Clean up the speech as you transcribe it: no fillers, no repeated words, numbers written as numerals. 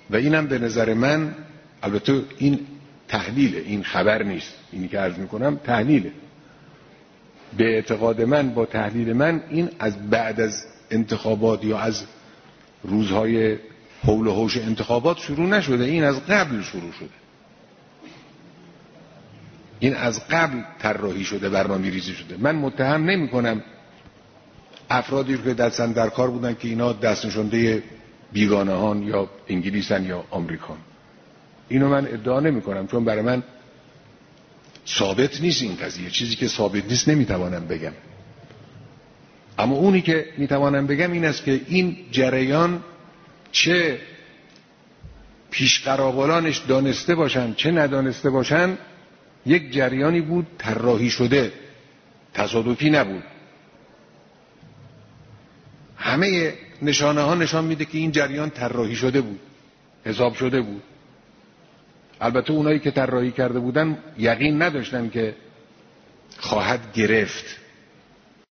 و اینم به نظر من، البته این تحلیله، این خبر نیست، اینی که عرض میکنم تحلیله، به اعتقاد من با تحلیل من این از بعد از انتخابات یا از روزهای حول و حوش انتخابات شروع نشده، این از قبل شروع شده، این از قبل طراحی شده، برنامه ریزی شده. من متهم نمی کنم افرادی که دستن در کار بودن که اینا دست نشانده بیگانهان یا انگلیسن یا آمریکان، اینو من ادعا نمی کنم، چون برای من ثابت نیست این قضیه، چیزی که ثابت نیست نمیتوانم بگم. اما اونی که میتوانم بگم این است که این جریان چه پیشقراقلانش دانسته باشن چه ندانسته باشن، یک جریانی بود طراحی شده، تصادفی نبود. همه نشانه ها نشان میده که این جریان طراحی شده بود، حساب شده بود. البته اونایی که طراحی کرده بودن یقین نداشتن که خواهد گرفت.